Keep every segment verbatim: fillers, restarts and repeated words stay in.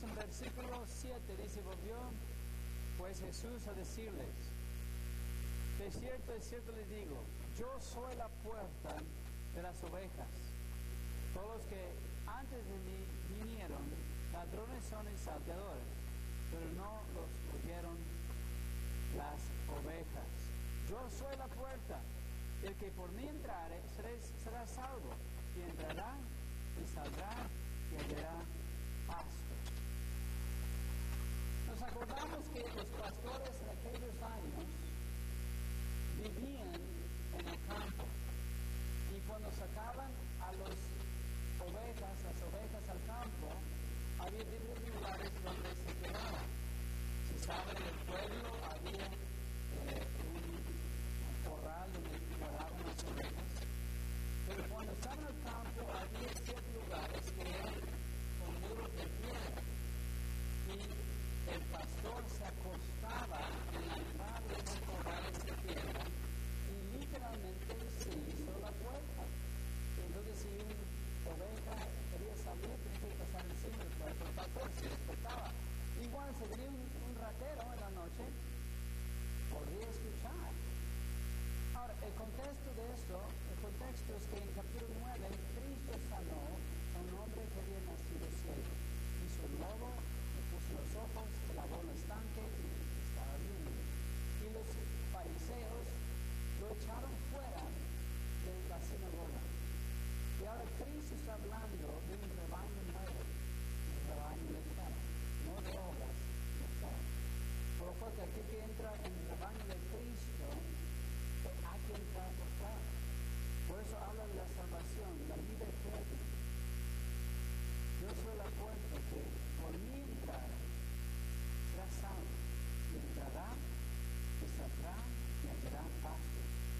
en versículo siete, dice, volvió pues Jesús a decirles, de cierto, de cierto les digo, yo soy la puerta de las ovejas. Todos los que antes de mí vinieron, ladrones son y salteadores, pero no los oyeron las ovejas. Yo soy la puerta, el que por mí entrare será, será salvo, y entrará y saldrá y hallará pasto. Nos acordamos que los pastores en aquellos años vivían en el campo, y cuando sacaban a las ovejas, las ovejas al campo, había diversos lugares donde se quedaban. Se sabe en el pueblo había eh, un, un corral donde guardaban las ovejas, pero cuando estaban en el campo había ciertos lugares que eran con muros de piedra, y el pastor se acostaba en la entrada de esos corrales de piedra y literalmente se hizo la puerta. Entonces, si una oveja quería salir, tenía que pasar encima del puerto, el pastor se despertaba. Igual, si venía un, un ratero en la noche, podría escuchar. Ahora, el contexto de esto, el contexto es que en capítulo nueve, Cristo sanó a un hombre que había nacido ciego. Hizo el lobo, le puso los ojos, se lavó en el estanque y estaba viendo. Y los fariseos lo echaron fuera de la sinagoga. Y ahora Cristo está hablando de un rebaño nuevo, un rebaño de fe, no de obras, de fe. Por lo cual, que aquel que entra en el rebaño de Cristo, hay que entrar por fe. Por eso habla de la salvación, de la vida eterna. Yo soy la puerta que por mí entrar será salvo, y entrará, y saldrá, y hallará pasto.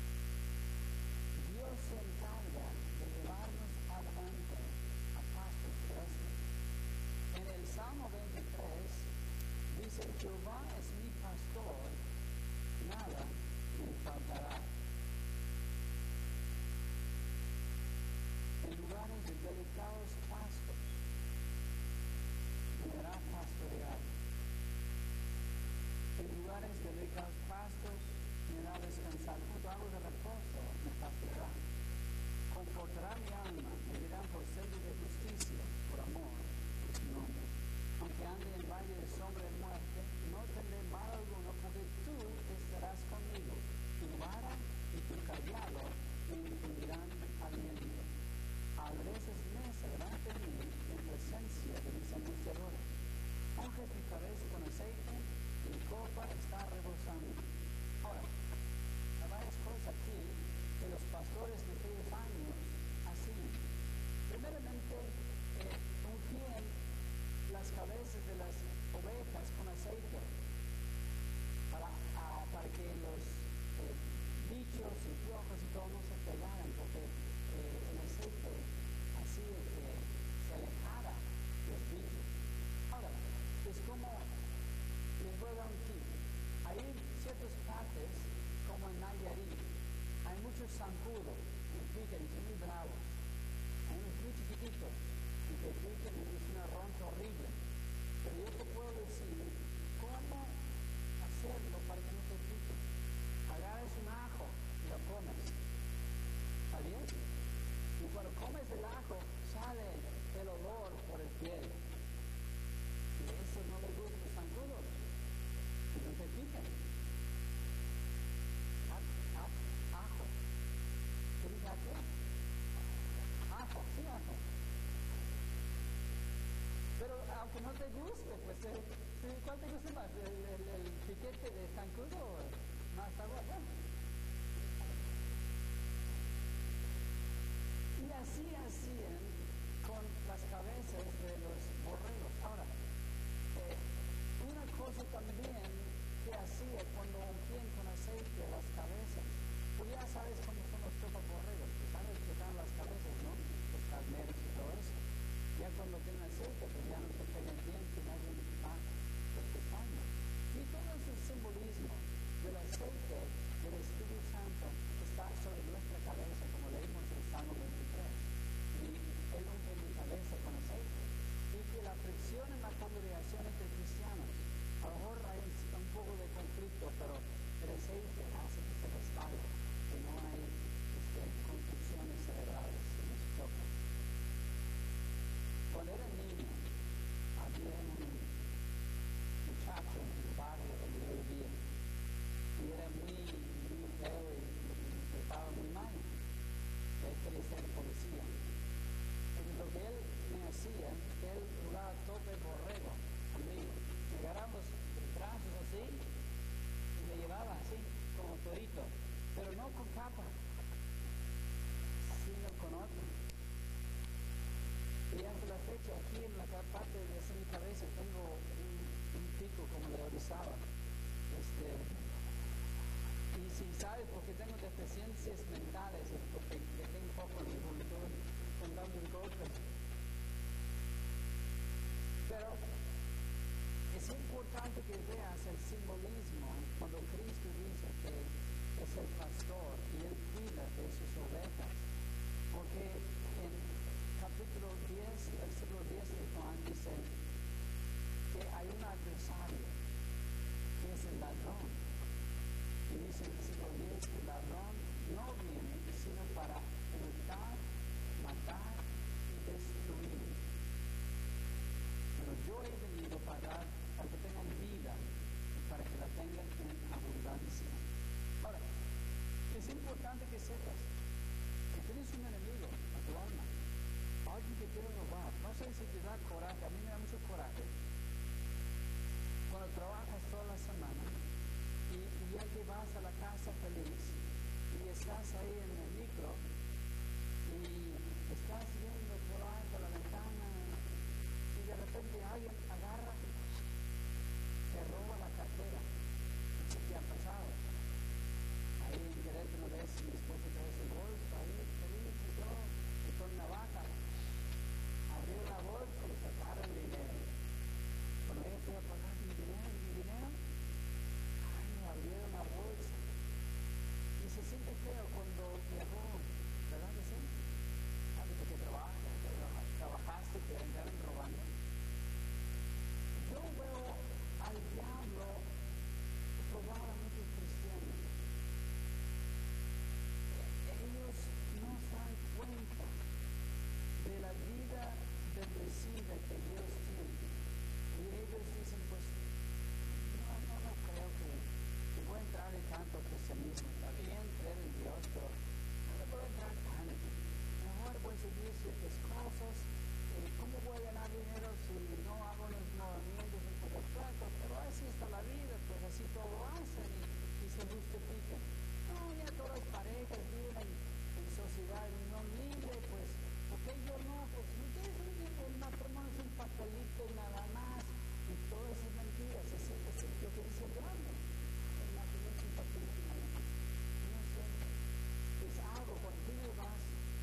Dios se encarga de llevarnos adelante a pastos frescos. En el Salmo veintitrés dice, Jehová es mi pastor, nada me faltará. En lugares de delicados pastos me dará pastorear. En lugares de delicados pastos me dará descansar. Junto a aguas de reposo me pastoreará. Confortará mi alma, me dirán por sello de justicia, por amor de su nombre. Aunque ande en valle de sombra de muerte, no tendré mal alguno, porque tú estarás conmigo. Tu vara y tu callado me infundirán aliento. Aderezas mesa delante de mí en presencia de mis angustiadores. Unges mi cabeza con aceite, y mi copa está rebosando. Ahora, hay varias cosas aquí que los pastores de aquellos años hacían. Primeramente, eh, ungían las cabezas de las ovejas con aceite para, uh, para que los eh, bichos y piojos y todo no se pegaran, porque eh, el aceite hacía que se alejara los bichos. Ahora, es como, les voy a dar un tip. Hay ciertas partes, como en Nayarit, hay muchos zancudos que pican y son muy bravos. Hay unos muy chiquititos y que pican y es una roncha horrible. Pero yo te puedo decir cómo hacerlo para que no te piquen. Agarras un ajo y lo comes. ¿Está bien? Y cuando comes el ajo, sale el olor por el piel. Y eso no le gusta a los zancudos. Y no te pican. Ajo. ¿Qué dice ajo? Ajo, sí, ajo. Pero aunque no te guste, pues, eh, ¿cuál te gusta más? ¿El, el, el piquete de zancudo o más agua? Bueno. Y así hacían con las cabezas de los borregos. Ahora, eh, una cosa también que hacía cuando ungían con aceite las cabezas, pues ya sabes cómo son los topaborregos, pues sabes que dan las cabezas, ¿no? Los carneros y todo eso. Ya cuando tienen aceite, pues ya no se pegan bien, que nadie más los pestañas. Y todo ese simbolismo del aceite del Espíritu Santo está sobre nuestra cabeza, como leímos en el Salmo veintitrés. Y él unge mi cabeza con aceite. Y que la fricción en la congregación parte de mi cabeza tengo un, un pico como de Orizaba. Este, y si sabes por qué tengo deficiencias mentales, es porque dejé un poco de juventud con dando un golpe. Pero es importante que veas el simbolismo cuando Cristo dice que es el pastor y él cuida de sus ovejas. Porque en capítulo diez, versículo diez de Juan dice que hay un adversario que es el ladrón. Y dice en versículo diez que el ladrón no viene sino para hurtar, matar y destruir. Pero yo he venido para dar, para que tengan vida y para que la tengan en abundancia. Ahora, es importante que sepas que tienes un enemigo a tu alma, alguien que quiere robar. No sé si te da coraje, a mí me da mucho coraje cuando trabajas toda la semana y, y ya que vas a la casa feliz y estás ahí en el micro y estás viendo por ahí por la ventana y de repente alguien agarra, te roba la cartera. ¿Qué te ha pasado? Ahí en Querétaro ves mi esposo trae su bolsa, ahí feliz y todo, y con navaja. Abrió la bolsa y sacaron dinero. Cuando ella fue a pagar mi dinero, mi dinero, ay, abrieron la bolsa. Y se siente feo cuando te roban, ¿verdad que sí? Algo que trabajas, que trabajaste, que andaron robando. Yo veo al diablo robar a muchos cristianos. Ellos no se dan cuenta de la vida bendecida que Dios tiene. Y ellos dicen, pues, no, no, no creo que, que voy a entrar en tanto cristianismo. Está bien creer en Dios, pero no le voy a entrar tanto. Mejor voy a seguir ciertas cosas. Eh, ¿Cómo voy a ganar dinero si no hago los movimientos en correcto? Pero así está la vida, pues así todo lo hacen y, y se justifican. No, ya todas las parejas viven en, en sociedad no libre, pues, ¿por qué yo no? Pues, el matrimonio es un papelito y nada más, y todas esas mentiras, es, es, es lo que dice el diablo. El matrimonio es un papelito y nada más. No sé, es algo, cuando tú vas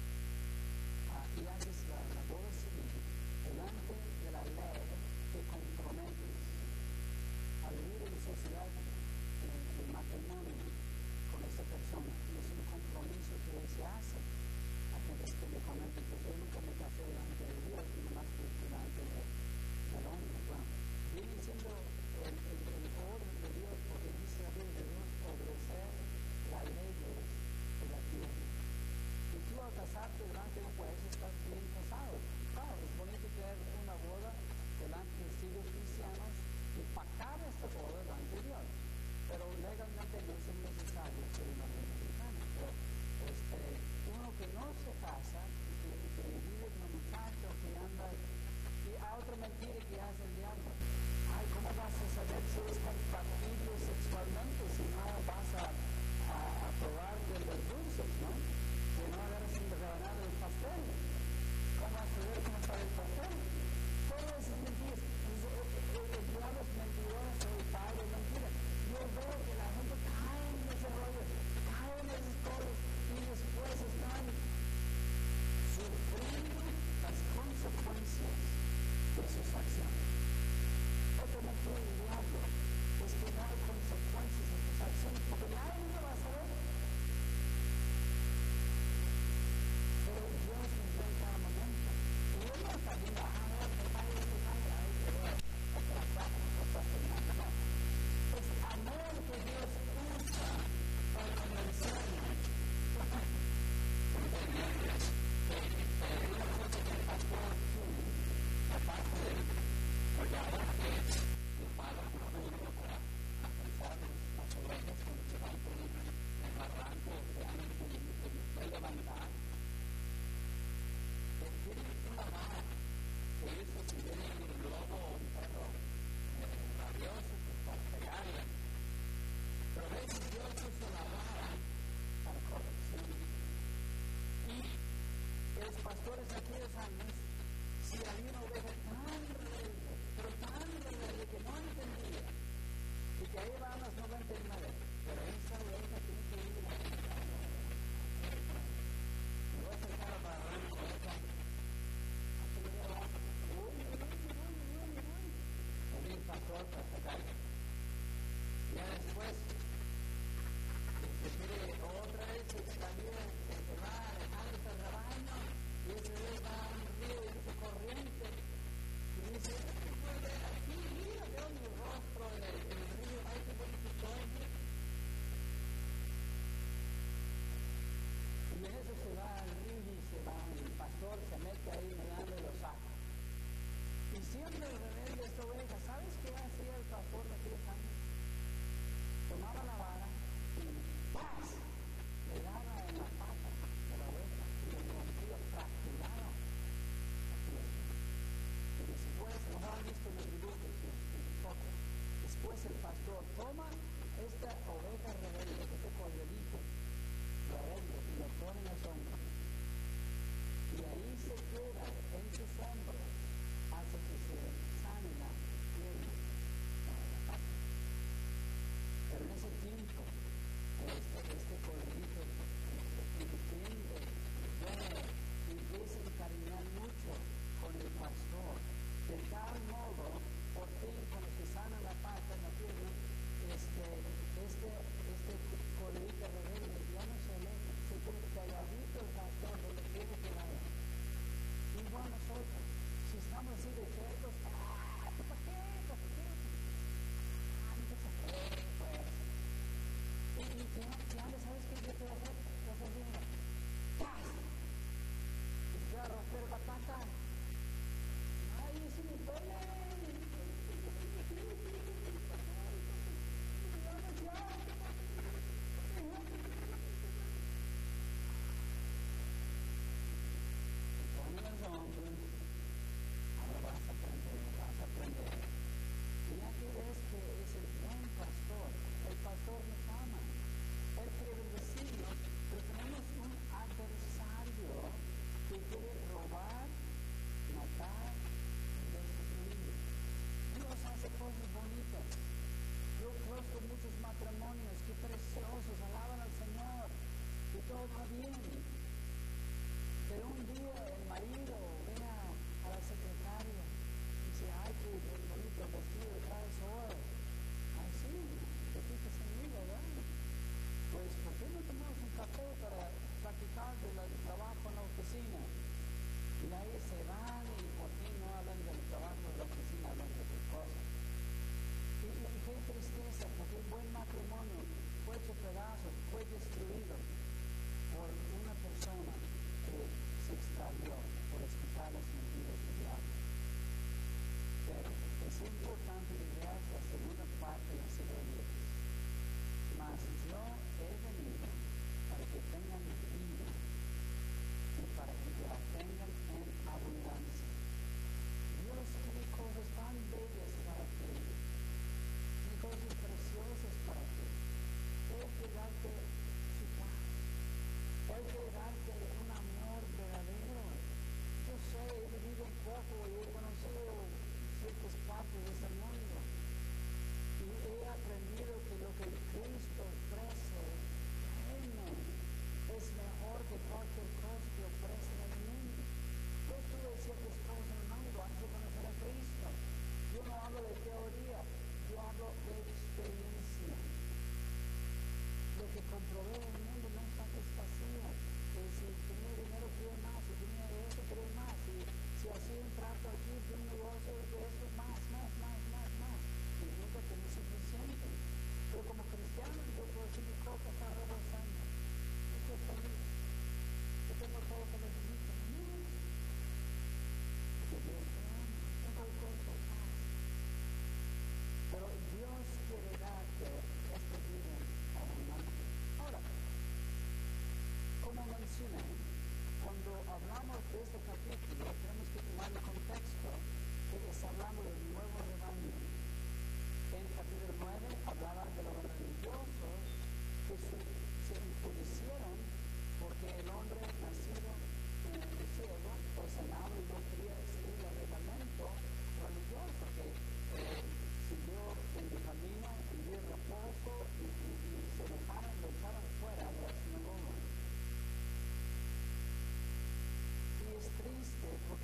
ah, y haces la, la boda civil, delante de la ley, te comprometes a vivir en sociedad eh, el matrimonio con esa persona. Y es un compromiso que se hace. A gente que me comenta, pues yo nunca me casé delante de Dios, sino más que delante de, del hombre. Bueno, viene siendo el, el, el orden de Dios, porque dice la Biblia de Dios, obedecer las leyes de la tierra. Y tú al casarte delante de un juez estás bien casado. Claro, es bonito tener una boda delante de testigos cristianos y pactar esta boda delante de Dios. Pero legalmente no es necesario ser una boda cristiana. Pero este, uno que no se casa, que, que vive con un muchacho que anda, y a otra mentira que hace el diablo. Ay, ¿cómo vas a saber si es compatible sexualmente si no vas a, a, a probar de los dulces, ¿no? Que no agarras un rebanado del pastel. ¿Cómo vas a saber cómo está el pastel? Todas esas mentiras. El, el, el diablo es mentiroso, el padre es mentira. Yo veo que la gente cae en ese rollo, cae en esas cosas y después están sufriendo las consecuencias de sus acciones. Otra mentira del diablo es que no hay consecuencias de sus acciones porque nadie lo va a saber. Pero Dios nos da en cada momento. Y Él no está viendo, ah, no, te pague, te pague, ay, pero atrasar, no pasa nada. No. Es amor que Dios usa para convencernos. Una cosa que el pastor tiene, aparte de collar, que paga por uno para alcanzar las ovejas cuando se van por el barranco, que andan con el puede levantar. Tiene una mano que eso si viene un globo o un perro rabioso, pues para pegarle. Pero a veces Dios usa la vara para corrección. Y los pastores de aquellos años Y había una oveja tan rebelde, pero tan rebelde que no entendía. Y que ahí va a las noventa y nueve. Pero esa oveja tiene que ir a la vida. Me voy a acercar para ver una oveja. Así le digo, uy, uy, uy, uy, uy, uy. Venía el pastor para sacarla. Ya después, se quiere otra vez también, se va alejando el rebaño, y ese vez va a un río y dice corriente, y dice, aquí, mira, veo mi rostro en el, en el río, ay, qué bonito.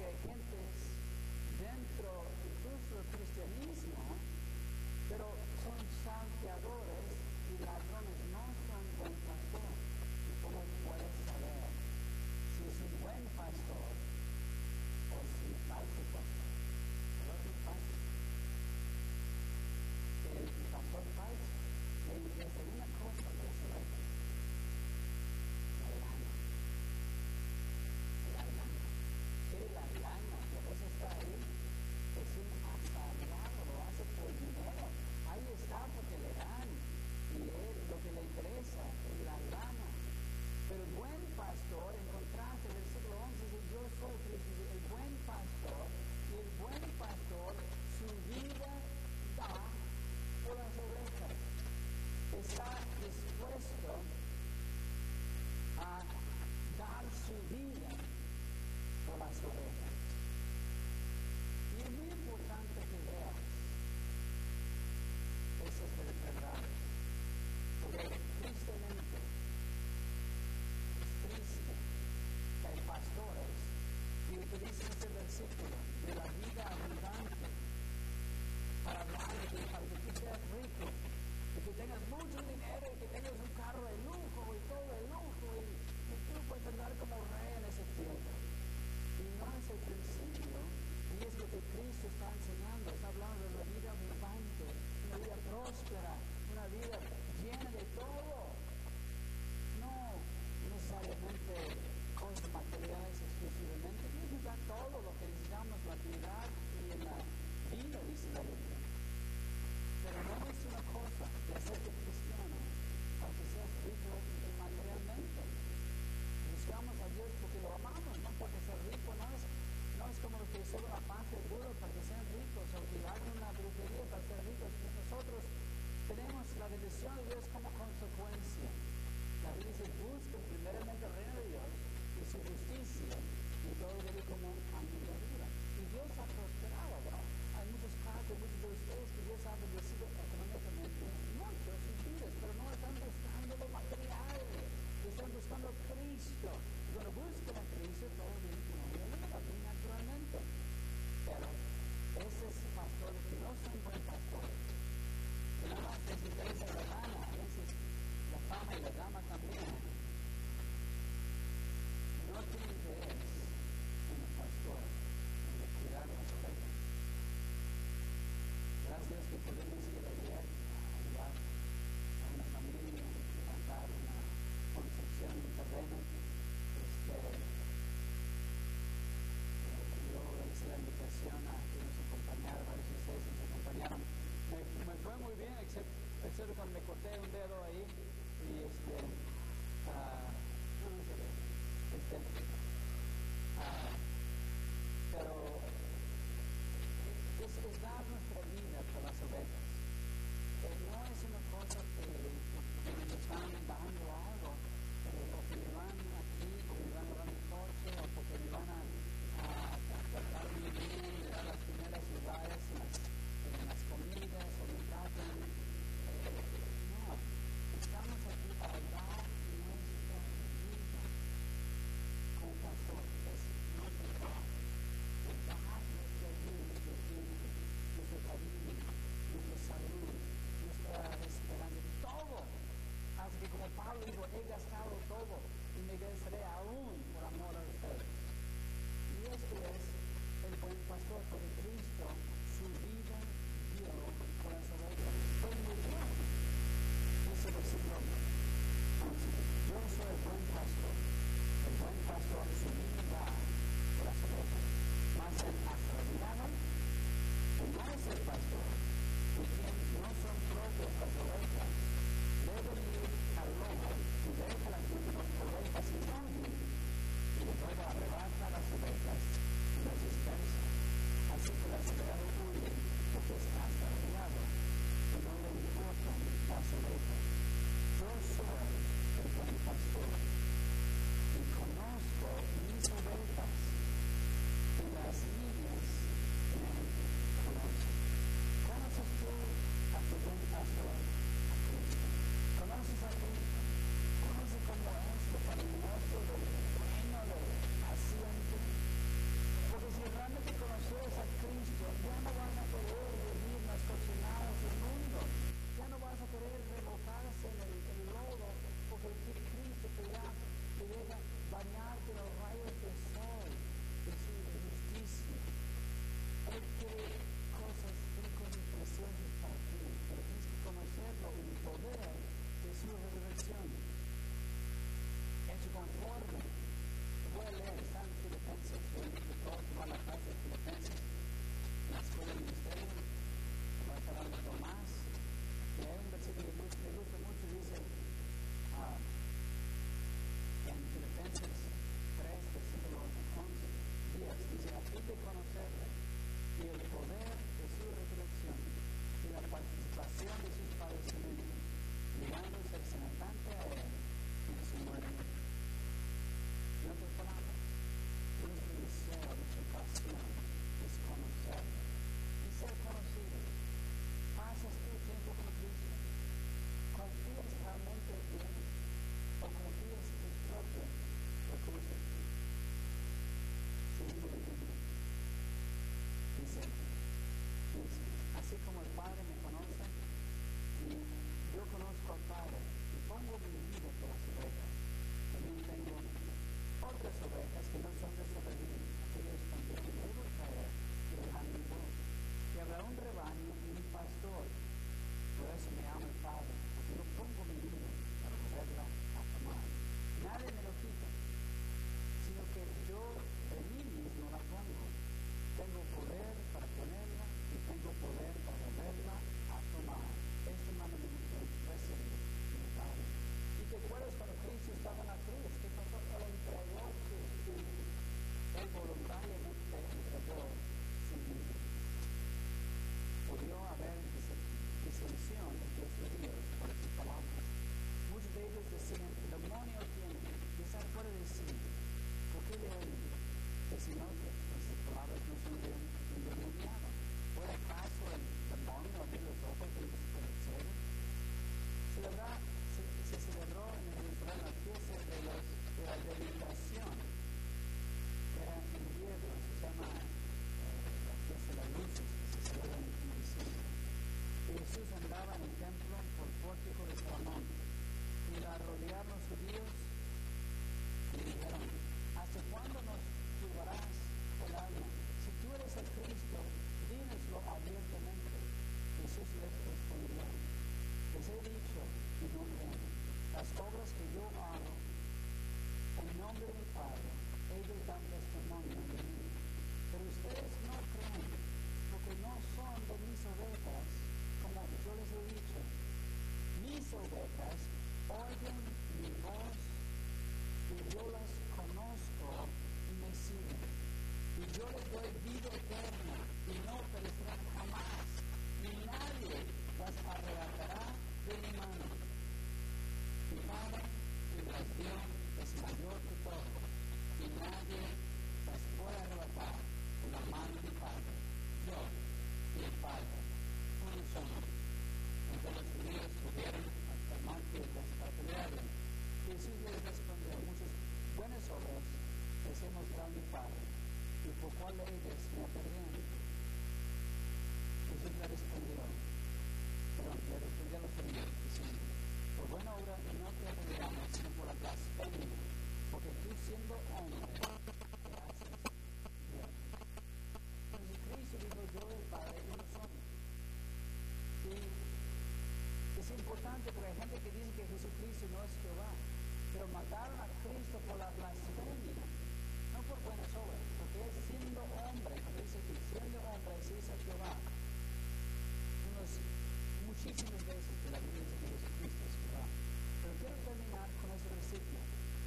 gentes dentro incluso del cristianismo, pero son salteadores y ladrones, no son buen pastor. ¿Y cómo puedes saber si es un buen pastor o si es falso pastor? No es fácil. El pastor falso le interesa una cosa, pero es la lana. La lana. Quiere la lana, por eso está ahí. Es un asalariado, lo hace por dinero. Ahí está porque le dan. Y él lo que le interesa es la lana. Pero el buen pastor, en contraste, en el versículo once dice, yo soy Cristo, el buen pastor, y el buen pastor su vida da por las ovejas. Está dispuesto a dar su vida por las ovejas. Y es muy importante que veas eso es de verdad. Porque tristemente es triste que hay pastores que utilizan este versículo de la vida abundante para hablar de que para que tú seas rico, de que tengas mucho dinero y que tengas un carro de lujo y todo de lujo y, y tú puedes andar como rey en ese tiempo. Y no es el principio, y es lo que Cristo está enseñando, está hablando de una vida abundante, una vida próspera, una vida llena de todo. No necesariamente cosas materiales exclusivamente, Dios nos da todo lo que necesitamos, la piedad y en la vida, dice la Biblia. Pero no es una cosa de hacerte cristiano para que seas rico materialmente. Buscamos a Dios porque lo amamos, no porque ser rico no es, no es como lo que solo la paz es duro para que sean ricos o que hagan una brujería para ser ricos. Nosotros tenemos les he mostrado a mi Padre, y por cuál ellos me apedrean. Jesús le respondió, perdón, le respondió a los fariseos, diciendo, por buena obra no te apedreamos, sino por la blasfemia, porque tú siendo hombre, te haces Dios. Entonces Cristo dijo, yo y el Padre uno somos. Sí, es importante porque hay gente que dice que Jesucristo no es Jehová, pero mataron a Cristo por la blasfemia, no por buenas obras, porque él siendo hombre, como dice que siendo hombre se hizo Jehová. Unos muchísimas veces que la Biblia dice que Jesucristo es Jehová. Pero quiero terminar con este versículo.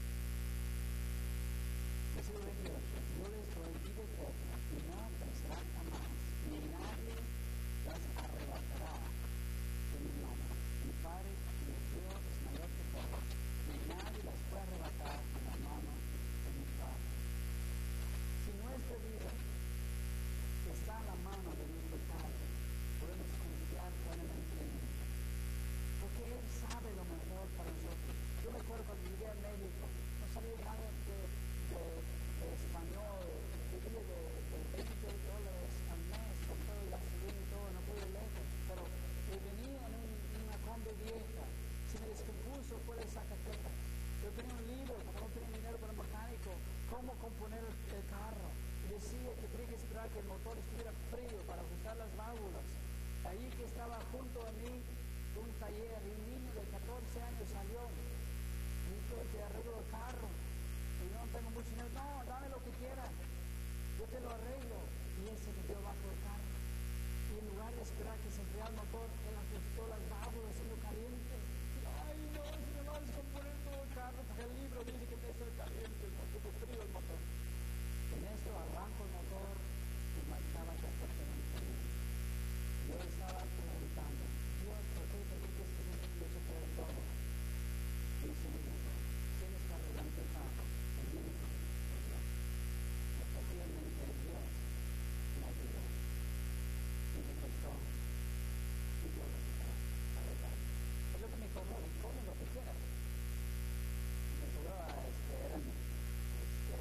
Versículo veintiocho. Yo les doy vida eterna y no perecerán jamás, ni nadie las arrebatará de mi mano. Mi Padre, mi Dios, es mayor que todos, y nadie las puede arrebatar de la mano de mi Padre. Si nuestra vida está en la mano de nuestro Padre, podemos confiar plenamente en Él, porque Él sabe lo mejor para nosotros. Yo me acuerdo cuando llegué a México, no sabía nada de, de, de español, vivía de, de veinte dólares al mes, con todo el gasolina y todo, no podía leer, pero venía en un, una combi vieja, se me descompuso fue de Zacatecas. Yo tenía un libro, como no tenía dinero para el mecánico, cómo componer el, el carro. Y decía que tenía que esperar que el motor estuviera frío para ajustar las válvulas. Allí que estaba junto a mí un taller y un niño de catorce años salió. Me dijo, te arreglo el carro. Y no tengo mucho dinero. No, dame lo que quieras. Yo te lo arreglo. Y él se metió bajo el carro. Y en lugar de esperar que se enfriara el motor, él ajustó las válvulas en lo caliente. Y, ay, no, si me va a descomponer todo el carro, porque el libro dice que debe ser caliente, el motor, frío el motor. En esto arranco el motor y marchaba perfectamente bien. Yo estaba preguntando, Dios, ¿por qué permites que yo se pueda todo? Y el Señor dijo, tienes que arreglar el carro, el viene por Dios. Efectivamente, Dios me ayudó. Y me prestó. Y yo lo quité, arreglar. Es lo que me cobró, come lo que quieras. Me cobró a este, eran, este,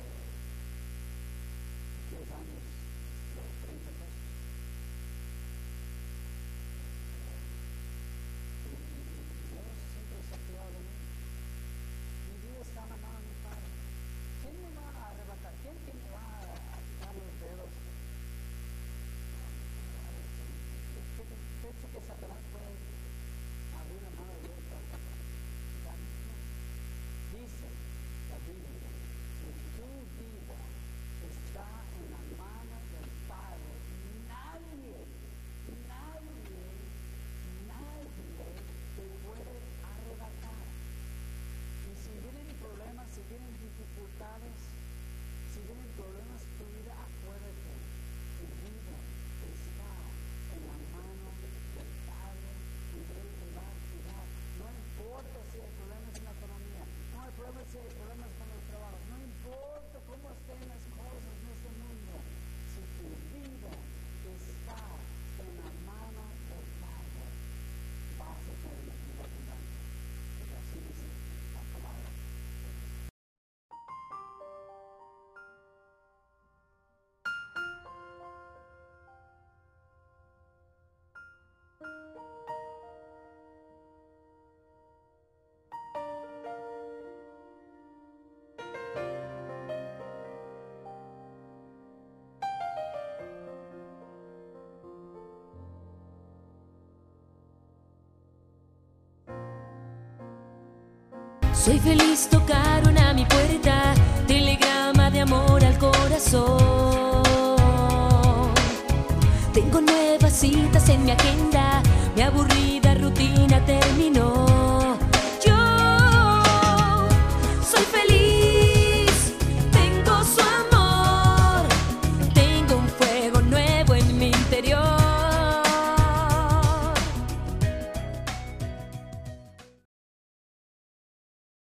diez años, los treinta pesos. Y, y Dios siempre se ha cuidado de mí. Mi vida está en la mano de mi Padre. ¿Quién me va a arrebatar? ¿Quién, quién me va a, a quitar los dedos? Pienso que Satanás puede abrir la mano abierta. Dice la Biblia que tu vida está en la mano del Padre. Nadie, nadie, nadie te puede arrebatar. Y si vienen problemas, si vienen dificultades, si vienen problemas, tu vida, acuérdate, tu vida está en la mano del Padre y Él te va a cuidar. No importa si hay problemas en la economía, no hay problemas si hay problemas con los trabajos, no importa cómo estén las cosas en este mundo, si tu vida está en la mano del Padre, vas a tener una vida abundante. Porque así dice la palabra. Soy feliz, tocaron a mi puerta, telegrama de amor al corazón. Tengo nuevas citas en mi agenda.